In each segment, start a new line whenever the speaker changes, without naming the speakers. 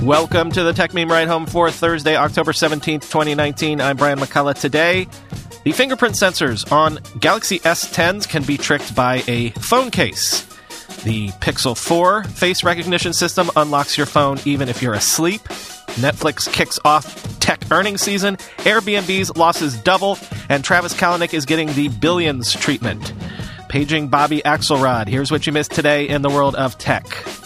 Welcome to the Tech Meme Ride Home for Thursday, October 17th, 2019. I'm Brian McCullough. Today, the fingerprint sensors on Galaxy S10s can be tricked by a phone case. The Pixel 4 face recognition system unlocks your phone even if you're asleep. Netflix kicks off tech earnings season. Airbnb's losses double. And Travis Kalanick is getting the billions treatment. Paging Bobby Axelrod. Here's what you missed today in the world of tech.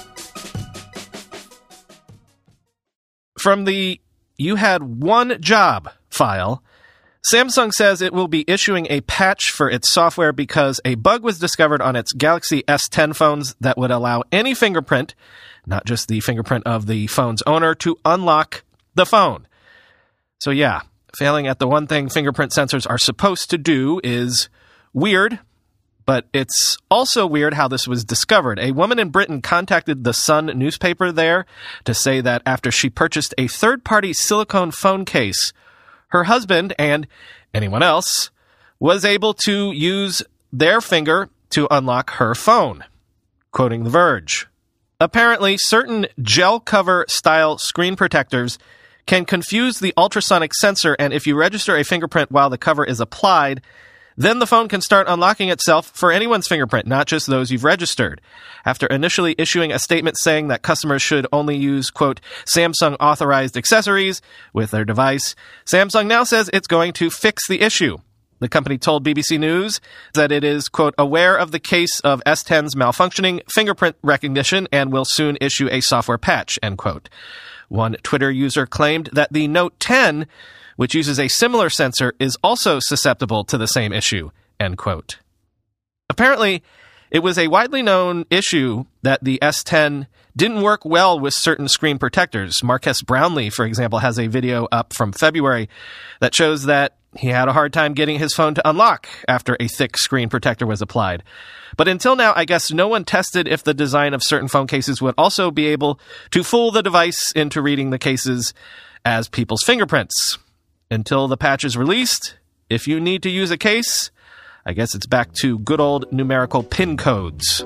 From the "you had one job" file, Samsung says it will be issuing a patch for its software because a bug was discovered on its Galaxy S10 phones that would allow any fingerprint, not just the fingerprint of the phone's owner, to unlock the phone. So yeah, failing at the one thing fingerprint sensors are supposed to do is weird. But it's also weird how this was discovered. A woman in Britain contacted the Sun newspaper there to say that after she purchased a third-party silicone phone case, her husband and anyone else was able to use their finger to unlock her phone. Quoting The Verge. Apparently, certain gel cover style screen protectors can confuse the ultrasonic sensor, and if you register a fingerprint while the cover is applied, then the phone can start unlocking itself for anyone's fingerprint, not just those you've registered. After initially issuing a statement saying that customers should only use, quote, Samsung-authorized accessories with their device, Samsung now says it's going to fix the issue. The company told BBC News that it is, quote, aware of the case of S10's malfunctioning fingerprint recognition and will soon issue a software patch, end quote. One Twitter user claimed that the Note 10, which uses a similar sensor, is also susceptible to the same issue, end quote. Apparently, it was a widely known issue that the S10 didn't work well with certain screen protectors. Marques Brownlee, for example, has a video up from February that shows that he had a hard time getting his phone to unlock after a thick screen protector was applied. But until now, I guess no one tested if the design of certain phone cases would also be able to fool the device into reading the cases as people's fingerprints. Until the patch is released, if you need to use a case, I guess it's back to good old numerical PIN codes.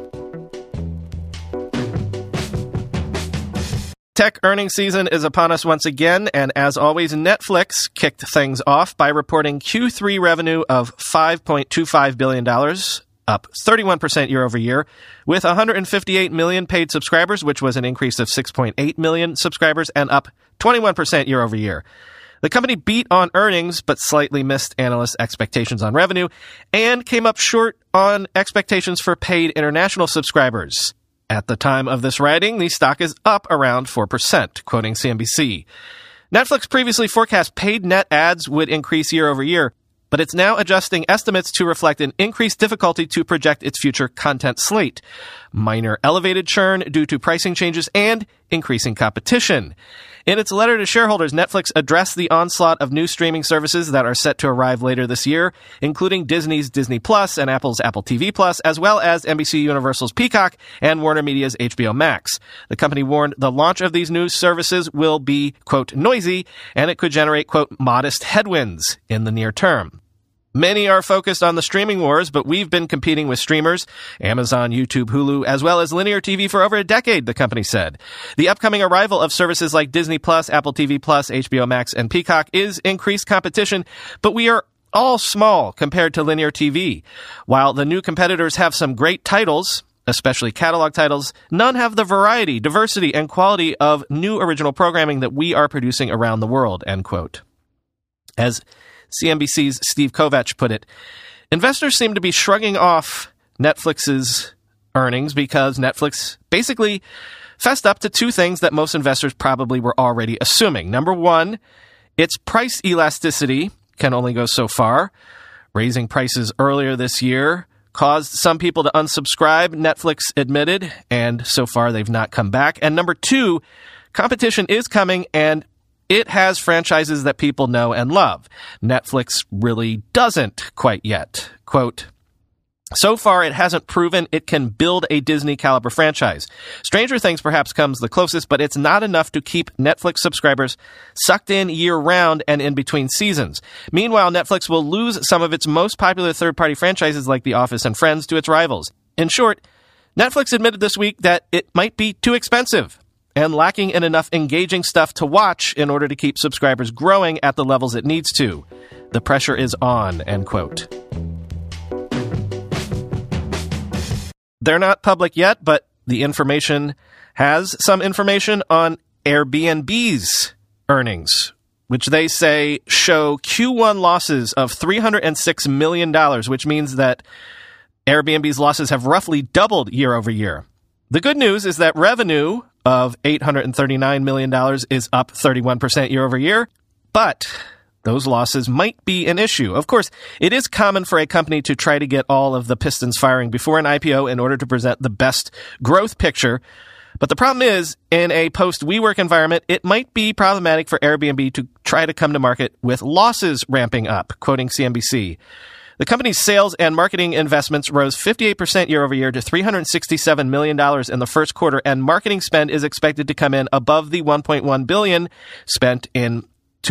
Tech earnings season is upon us once again, and as always, Netflix kicked things off by reporting Q3 revenue of $5.25 billion, up 31% year over year, with 158 million paid subscribers, which was an increase of 6.8 million subscribers, and up 21% year over year. The company beat on earnings, but slightly missed analyst expectations on revenue, and came up short on expectations for paid international subscribers. At the time of this writing, the stock is up around 4%, quoting CNBC. Netflix previously forecast paid net ads would increase year over year, but it's now adjusting estimates to reflect an increased difficulty to project its future content slate, minor elevated churn due to pricing changes, and increasing competition. In its letter to shareholders, Netflix addressed the onslaught of new streaming services that are set to arrive later this year, including Disney's Disney Plus and Apple's Apple TV Plus, as well as NBC Universal's Peacock and Warner Media's HBO Max. The company warned the launch of these new services will be, quote, noisy, and it could generate, quote, modest headwinds in the near term. Many are focused on the streaming wars, but we've been competing with streamers, Amazon, YouTube, Hulu, as well as linear TV for over a decade, the company said. The upcoming arrival of services like Disney Plus, Apple TV Plus, HBO Max, and Peacock is increased competition, but we are all small compared to linear TV. While the new competitors have some great titles, especially catalog titles, none have the variety, diversity, and quality of new original programming that we are producing around the world, end quote. As CNBC's Steve Kovach put it, investors seem to be shrugging off Netflix's earnings because Netflix basically fessed up to two things that most investors probably were already assuming. Number one, its price elasticity can only go so far. Raising prices earlier this year caused some people to unsubscribe, Netflix admitted, and so far they've not come back. And number two, competition is coming, and it has franchises that people know and love. Netflix really doesn't quite yet. Quote, so far, it hasn't proven it can build a Disney-caliber franchise. Stranger Things perhaps comes the closest, but it's not enough to keep Netflix subscribers sucked in year-round and in between seasons. Meanwhile, Netflix will lose some of its most popular third-party franchises like The Office and Friends to its rivals. In short, Netflix admitted this week that it might be too expensive, and lacking in enough engaging stuff to watch in order to keep subscribers growing at the levels it needs to. The pressure is on, end quote. They're not public yet, but the information has some information on Airbnb's earnings, which they say show Q1 losses of $306 million, which means that Airbnb's losses have roughly doubled year over year. The good news is that revenue of $839 million is up 31% year over year, but those losses might be an issue. Of course, it is common for a company to try to get all of the pistons firing before an IPO in order to present the best growth picture. But the problem is, in a post-WeWork environment, it might be problematic for Airbnb to try to come to market with losses ramping up, quoting CNBC. The company's sales and marketing investments rose 58% year over year to $367 million in the first quarter, and marketing spend is expected to come in above the $1.1 billion spent in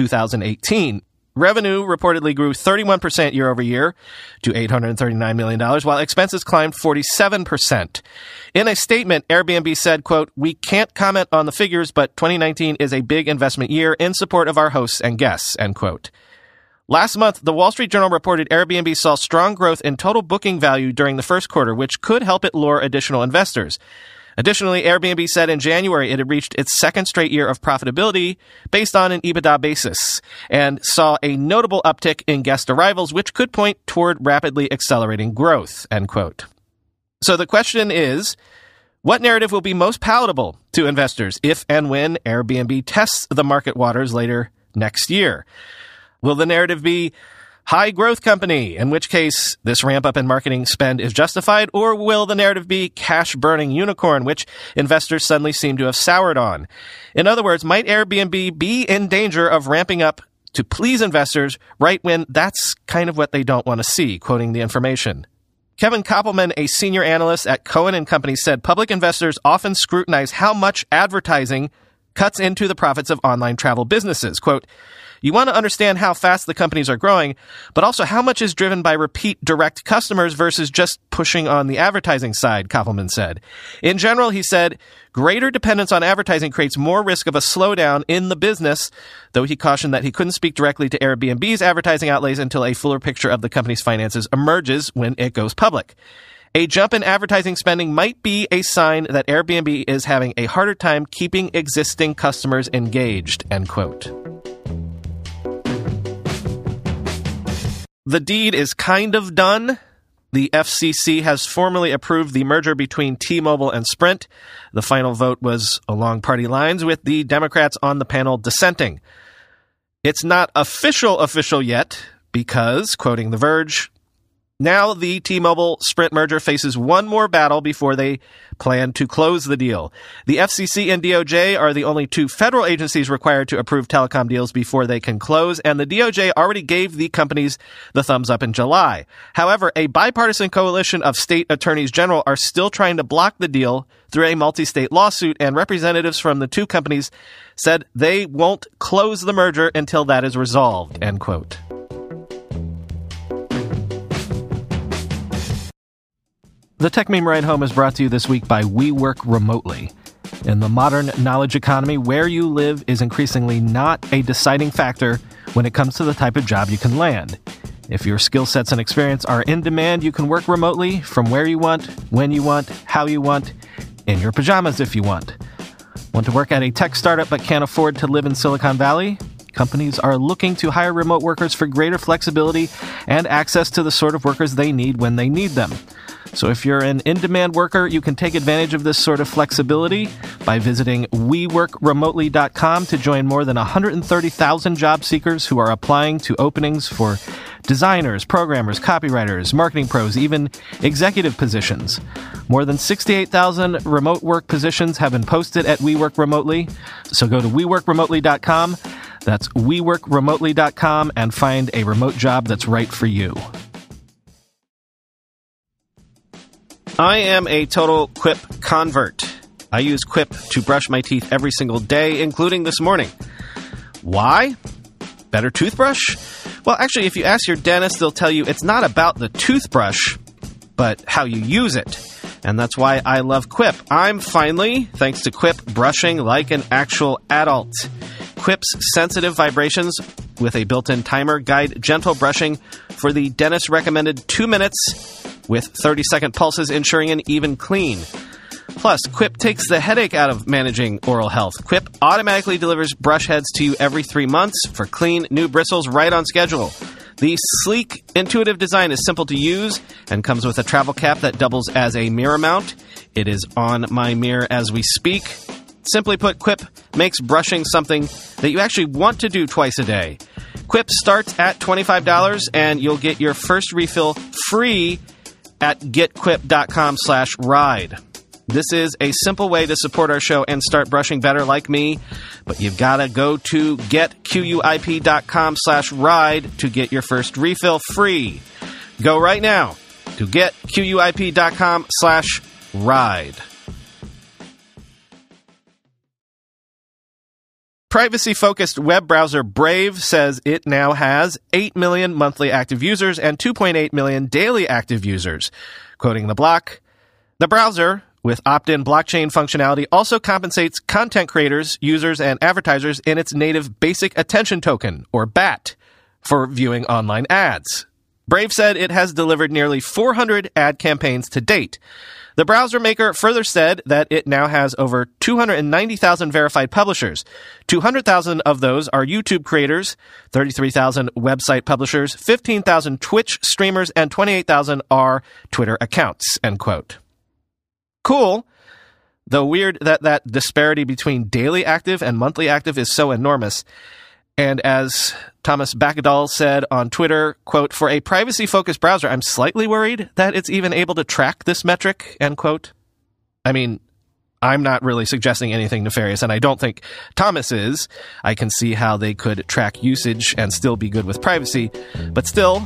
2018. Revenue reportedly grew 31% year over year to $839 million, while expenses climbed 47%. In a statement, Airbnb said, quote, "We can't comment on the figures, but 2019 is a big investment year in support of our hosts and guests," end quote. Last month, the Wall Street Journal reported Airbnb saw strong growth in total booking value during the first quarter, which could help it lure additional investors. Additionally, Airbnb said in January it had reached its second straight year of profitability based on an EBITDA basis and saw a notable uptick in guest arrivals, which could point toward rapidly accelerating growth, end quote. So the question is, what narrative will be most palatable to investors if and when Airbnb tests the market waters later next year? Will the narrative be high growth company, in which case this ramp up in marketing spend is justified, or will the narrative be cash burning unicorn, which investors suddenly seem to have soured on? In other words, might Airbnb be in danger of ramping up to please investors right when that's kind of what they don't want to see, quoting the information. Kevin Koppelman, a senior analyst at Cohen & Company, said public investors often scrutinize how much advertising cuts into the profits of online travel businesses. Quote, "You want to understand how fast the companies are growing, but also how much is driven by repeat direct customers versus just pushing on the advertising side," Koppelman said. In general, he said, greater dependence on advertising creates more risk of a slowdown in the business, though he cautioned that he couldn't speak directly to Airbnb's advertising outlays until a fuller picture of the company's finances emerges when it goes public. A jump in advertising spending might be a sign that Airbnb is having a harder time keeping existing customers engaged, end quote. The deed is kind of done. The FCC has formally approved the merger between T-Mobile and Sprint. The final vote was along party lines, with the Democrats on the panel dissenting. It's not official yet because, quoting The Verge, now the T-Mobile-Sprint merger faces one more battle before they plan to close the deal. The FCC and DOJ are the only two federal agencies required to approve telecom deals before they can close, and the DOJ already gave the companies the thumbs up in July. However, a bipartisan coalition of state attorneys general are still trying to block the deal through a multi-state lawsuit, and representatives from the two companies said they won't close the merger until that is resolved, end quote. The Tech Meme Ride Home is brought to you this week by WeWork Remotely. In the modern knowledge economy, where you live is increasingly not a deciding factor when it comes to the type of job you can land. If your skill sets and experience are in demand, you can work remotely from where you want, when you want, how you want, in your pajamas if you want. Want to work at a tech startup but can't afford to live in Silicon Valley? Companies are looking to hire remote workers for greater flexibility and access to the sort of workers they need when they need them. So if you're an in-demand worker, you can take advantage of this sort of flexibility by visiting WeWorkRemotely.com to join more than 130,000 job seekers who are applying to openings for designers, programmers, copywriters, marketing pros, even executive positions. More than 68,000 remote work positions have been posted at WeWork Remotely. So go to WeWorkRemotely.com. That's WeWorkRemotely.com and find a remote job that's right for you. I am a total Quip convert. I use Quip to brush my teeth every single day, including this morning. Why? Better toothbrush? Well, actually, if you ask your dentist, they'll tell you it's not about the toothbrush, but how you use it. And that's why I love Quip. I'm finally, thanks to Quip, brushing like an actual adult. Quip's sensitive vibrations with a built-in timer guide gentle brushing for the dentist-recommended 2 minutes with 30-second pulses, ensuring an even clean. Plus, Quip takes the headache out of managing oral health. Quip automatically delivers brush heads to you every 3 months for clean, new bristles right on schedule. The sleek, intuitive design is simple to use and comes with a travel cap that doubles as a mirror mount. It is on my mirror as we speak. Simply put, Quip makes brushing something that you actually want to do twice a day. Quip starts at $25 and you'll get your first refill free at getquip.com/ride. This is a simple way to support our show and start brushing better like me, but you've got to go to getquip.com/ride to get your first refill free. Go right now to getquip.com/ride. Privacy-focused web browser Brave says it now has 8 million monthly active users and 2.8 million daily active users. Quoting the block, the browser, with opt-in blockchain functionality, also compensates content creators, users, and advertisers in its native Basic Attention Token, or BAT, for viewing online ads. Brave said it has delivered nearly 400 ad campaigns to date. The browser maker further said that it now has over 290,000 verified publishers. 200,000 of those are YouTube creators, 33,000 website publishers, 15,000 Twitch streamers, and 28,000 are Twitter accounts, end quote. Cool, though weird that disparity between daily active and monthly active is so enormous. And as Thomas Bakadal said on Twitter, quote, for a privacy-focused browser, I'm slightly worried that it's even able to track this metric, end quote. I mean, I'm not really suggesting anything nefarious, and I don't think Thomas is. I can see how they could track usage and still be good with privacy, but still,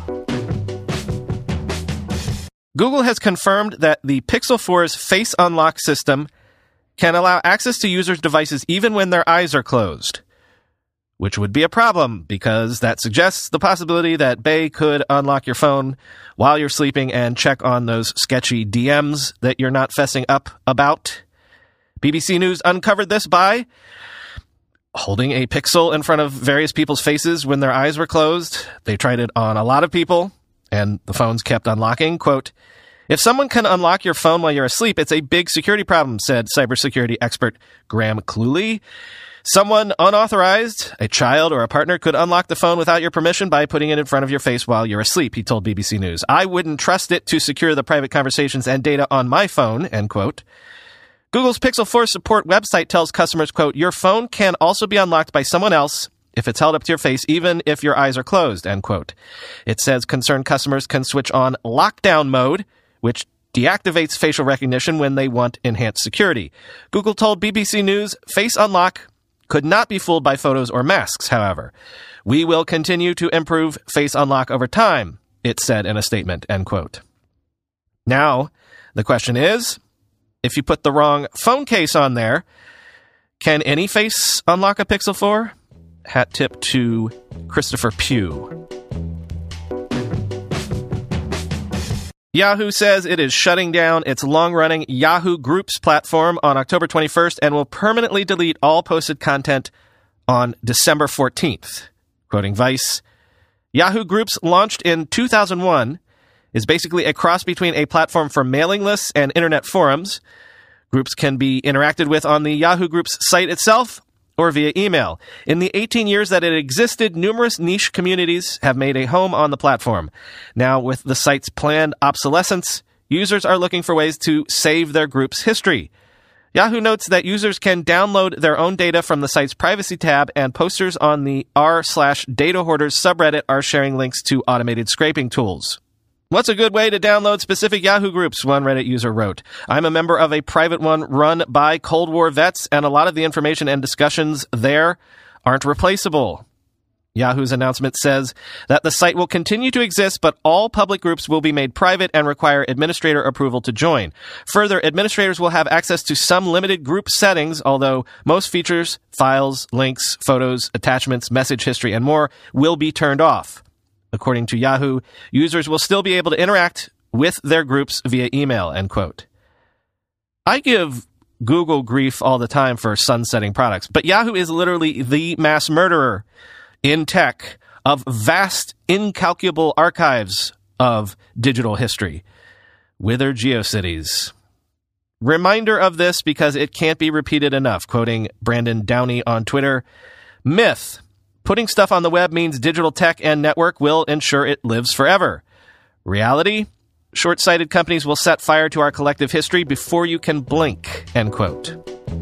Google has confirmed that the Pixel 4's Face Unlock system can allow access to users' devices even when their eyes are closed, which would be a problem because that suggests the possibility that Bay could unlock your phone while you're sleeping and check on those sketchy DMs that you're not fessing up about. BBC News uncovered this by holding a Pixel in front of various people's faces when their eyes were closed. They tried it on a lot of people, and the phones kept unlocking. Quote, if someone can unlock your phone while you're asleep, it's a big security problem, said cybersecurity expert Graham Cluley. Someone unauthorized, a child or a partner, could unlock the phone without your permission by putting it in front of your face while you're asleep, he told BBC News. I wouldn't trust it to secure the private conversations and data on my phone, end quote. Google's Pixel 4 support website tells customers, quote, your phone can also be unlocked by someone else if it's held up to your face, even if your eyes are closed, end quote. It says concerned customers can switch on lockdown mode, which deactivates facial recognition when they want enhanced security. Google told BBC News Face Unlock could not be fooled by photos or masks, however. We will continue to improve Face Unlock over time, it said in a statement, end quote. Now, the question is, if you put the wrong phone case on there, can any face unlock a Pixel 4? Hat tip to Christopher Pugh. Yahoo says it is shutting down its long-running Yahoo Groups platform on October 21st and will permanently delete all posted content on December 14th. Quoting Vice, Yahoo Groups, launched in 2001, is basically a cross between a platform for mailing lists and internet forums. Groups can be interacted with on the Yahoo Groups site itself or via email. In the 18 years that it existed, numerous niche communities have made a home on the platform. Now, with the site's planned obsolescence, users are looking for ways to save their group's history. Yahoo notes that users can download their own data from the site's privacy tab, and posters on the r/data hoarders subreddit are sharing links to automated scraping tools. What's a good way to download specific Yahoo groups? One Reddit user wrote. I'm a member of a private one run by Cold War vets, and a lot of the information and discussions there aren't replaceable. Yahoo's announcement says that the site will continue to exist, but all public groups will be made private and require administrator approval to join. Further, administrators will have access to some limited group settings, although most features, files, links, photos, attachments, message history, and more will be turned off. According to Yahoo, users will still be able to interact with their groups via email, end quote. I give Google grief all the time for sunsetting products, but Yahoo is literally the mass murderer in tech of vast, incalculable archives of digital history. Whither GeoCities. Reminder of this because it can't be repeated enough. Quoting Brandon Downey on Twitter, myth. Putting stuff on the web means digital tech and network will ensure it lives forever. Reality? Short-sighted companies will set fire to our collective history before you can blink. End quote.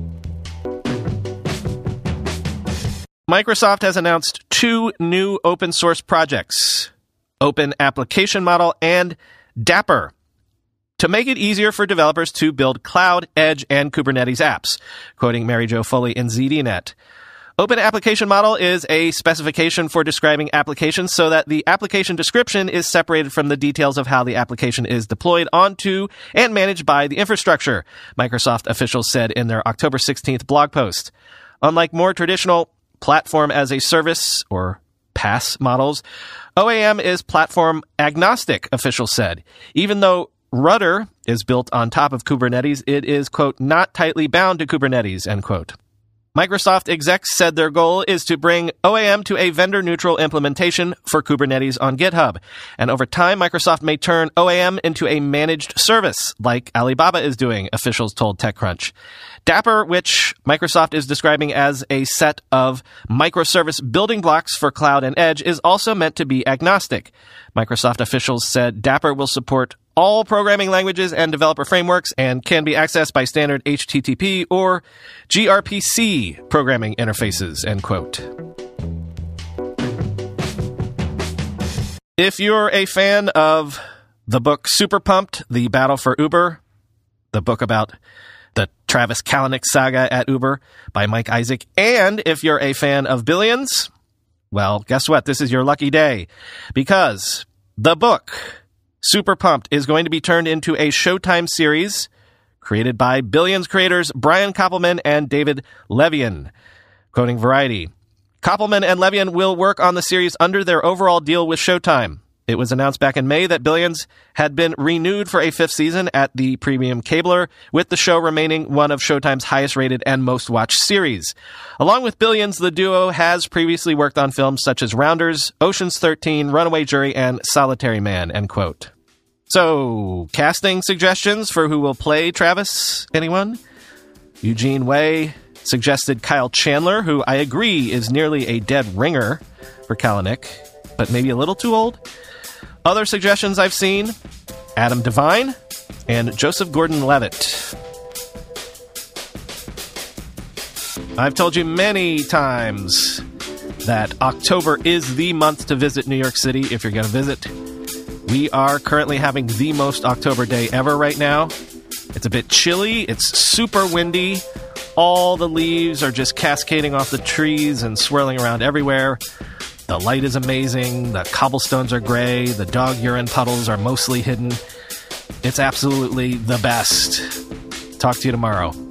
Microsoft has announced 2 new open source projects, Open Application Model and Dapper, to make it easier for developers to build cloud, edge, and Kubernetes apps, quoting Mary Jo Foley in ZDNet. Open Application Model is a specification for describing applications so that the application description is separated from the details of how the application is deployed onto and managed by the infrastructure, Microsoft officials said in their October 16th blog post. Unlike more traditional platform as a service, or PaaS models, OAM is platform agnostic, officials said. Even though Rudder is built on top of Kubernetes, it is, quote, not tightly bound to Kubernetes, end quote. Microsoft execs said their goal is to bring OAM to a vendor-neutral implementation for Kubernetes on GitHub. And over time, Microsoft may turn OAM into a managed service, like Alibaba is doing, officials told TechCrunch. Dapper, which Microsoft is describing as a set of microservice building blocks for cloud and edge, is also meant to be agnostic. Microsoft officials said Dapper will support all programming languages and developer frameworks and can be accessed by standard HTTP or gRPC programming interfaces, end quote. If you're a fan of the book Super Pumped, The Battle for Uber, the book about the Travis Kalanick saga at Uber by Mike Isaac, and if you're a fan of Billions, well, guess what? This is your lucky day, because the book Super Pumped is going to be turned into a Showtime series created by Billions creators Brian Koppelman and David Levien. Quoting Variety, Koppelman and Levien will work on the series under their overall deal with Showtime. It was announced back in May that Billions had been renewed for a 5th season at the premium cabler, with the show remaining one of Showtime's highest-rated and most-watched series. Along with Billions, the duo has previously worked on films such as Rounders, Ocean's 13, Runaway Jury, and Solitary Man, end quote. So, casting suggestions for who will play Travis? Anyone? Eugene Wei suggested Kyle Chandler, who I agree is nearly a dead ringer for Kalanick, but maybe a little too old. Other suggestions I've seen, Adam Devine and Joseph Gordon-Levitt. I've told you many times that October is the month to visit New York City if you're going to visit. We are currently having the most October day ever right now. It's a bit chilly. It's super windy. All the leaves are just cascading off the trees and swirling around everywhere. The light is amazing. The cobblestones are gray. The dog urine puddles are mostly hidden. It's absolutely the best. Talk to you tomorrow.